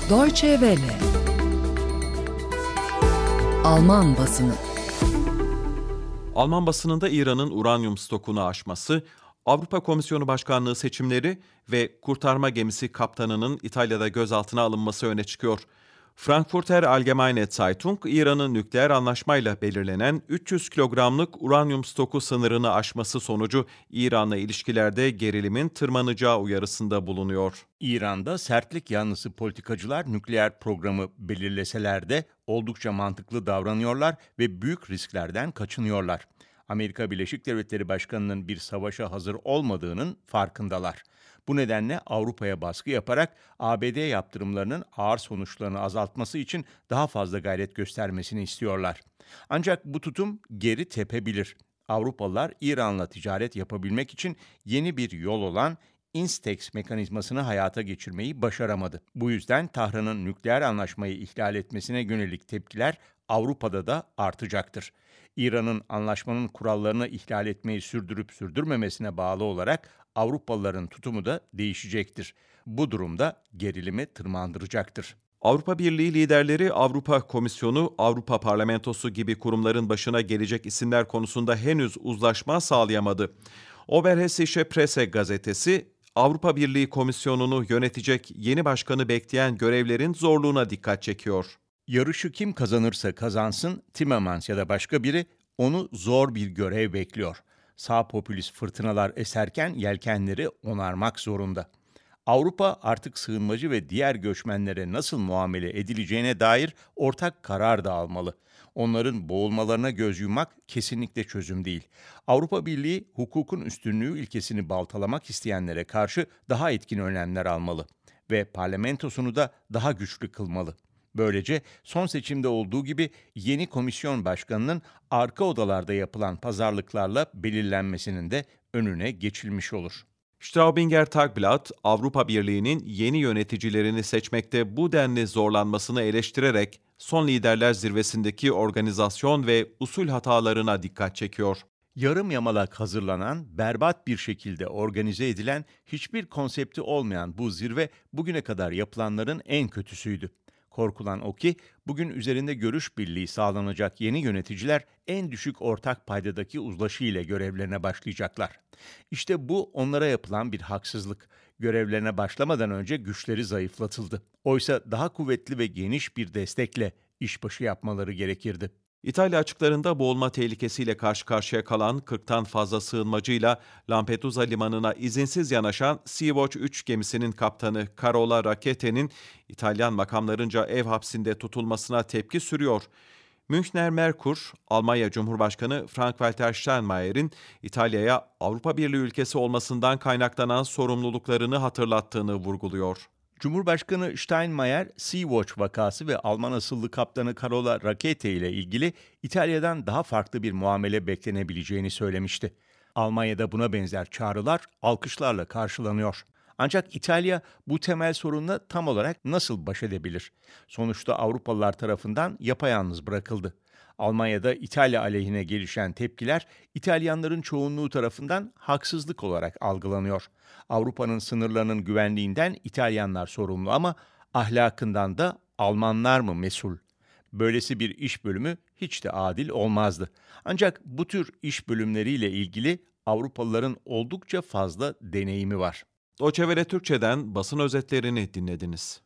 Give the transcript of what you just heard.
Deutsche Welle. Alman basını. Alman basınında İran'ın uranyum stokunu aşması, Avrupa Komisyonu Başkanlığı seçimleri ve kurtarma gemisi kaptanının İtalya'da gözaltına alınması öne çıkıyor. Frankfurter Allgemeine Zeitung, İran'ın nükleer anlaşmayla belirlenen 300 kilogramlık uranyum stoku sınırını aşması sonucu İran'la ilişkilerde gerilimin tırmanacağı uyarısında bulunuyor. İran'da sertlik yanlısı politikacılar nükleer programı belirleseler de oldukça mantıklı davranıyorlar ve büyük risklerden kaçınıyorlar. Amerika Birleşik Devletleri Başkanı'nın bir savaşa hazır olmadığının farkındalar. Bu nedenle Avrupa'ya baskı yaparak ABD yaptırımlarının ağır sonuçlarını azaltması için daha fazla gayret göstermesini istiyorlar. Ancak bu tutum geri tepebilir. Avrupalılar İran'la ticaret yapabilmek için yeni bir yol olan Instex mekanizmasını hayata geçirmeyi başaramadı. Bu yüzden Tahran'ın nükleer anlaşmayı ihlal etmesine yönelik tepkiler Avrupa'da da artacaktır. İran'ın anlaşmanın kurallarını ihlal etmeyi sürdürüp sürdürmemesine bağlı olarak Avrupalıların tutumu da değişecektir. Bu durumda gerilimi tırmandıracaktır. Avrupa Birliği liderleri Avrupa Komisyonu, Avrupa Parlamentosu gibi kurumların başına gelecek isimler konusunda henüz uzlaşma sağlayamadı. Oberhessische Presse gazetesi, Avrupa Birliği Komisyonu'nu yönetecek yeni başkanı bekleyen görevlerin zorluğuna dikkat çekiyor. Yarışı kim kazanırsa kazansın, Timmermans ya da başka biri onu zor bir görev bekliyor. Sağ popülist fırtınalar eserken yelkenleri onarmak zorunda. Avrupa artık sığınmacı ve diğer göçmenlere nasıl muamele edileceğine dair ortak karar da almalı. Onların boğulmalarına göz yummak kesinlikle çözüm değil. Avrupa Birliği hukukun üstünlüğü ilkesini baltalamak isteyenlere karşı daha etkin önlemler almalı ve parlamentosunu da daha güçlü kılmalı. Böylece son seçimde olduğu gibi yeni komisyon başkanının arka odalarda yapılan pazarlıklarla belirlenmesinin de önüne geçilmiş olur. Straubinger Tagblatt, Avrupa Birliği'nin yeni yöneticilerini seçmekte bu denli zorlanmasını eleştirerek son liderler zirvesindeki organizasyon ve usul hatalarına dikkat çekiyor. Yarım yamalak hazırlanan, berbat bir şekilde organize edilen, hiçbir konsepti olmayan bu zirve bugüne kadar yapılanların en kötüsüydü. Korkulan o ki, bugün üzerinde görüş birliği sağlanacak yeni yöneticiler en düşük ortak paydadaki uzlaşı ile görevlerine başlayacaklar. İşte bu onlara yapılan bir haksızlık. Görevlerine başlamadan önce güçleri zayıflatıldı. Oysa daha kuvvetli ve geniş bir destekle işbaşı yapmaları gerekirdi. İtalya açıklarında boğulma tehlikesiyle karşı karşıya kalan 40'tan fazla sığınmacıyla Lampedusa limanına izinsiz yanaşan Sea-Watch 3 gemisinin kaptanı Carola Rackette'nin İtalyan makamlarınca ev hapsinde tutulmasına tepki sürüyor. Münchner Merkur, Almanya Cumhurbaşkanı Frank-Walter Steinmeier'in İtalya'ya Avrupa Birliği ülkesi olmasından kaynaklanan sorumluluklarını hatırlattığını vurguluyor. Cumhurbaşkanı Steinmeier, Sea-Watch vakası ve Alman asıllı kaptanı Carola Rackete ile ilgili İtalya'dan daha farklı bir muamele beklenebileceğini söylemişti. Almanya'da buna benzer çağrılar alkışlarla karşılanıyor. Ancak İtalya bu temel sorunla tam olarak nasıl baş edebilir? Sonuçta Avrupalılar tarafından yapayalnız bırakıldı. Almanya'da İtalya aleyhine gelişen tepkiler İtalyanların çoğunluğu tarafından haksızlık olarak algılanıyor. Avrupa'nın sınırlarının güvenliğinden İtalyanlar sorumlu ama ahlakından da Almanlar mı mesul? Böylesi bir iş bölümü hiç de adil olmazdı. Ancak bu tür iş bölümleriyle ilgili Avrupalıların oldukça fazla deneyimi var. Deutsche Welle Türkçe'den basın özetlerini dinlediniz.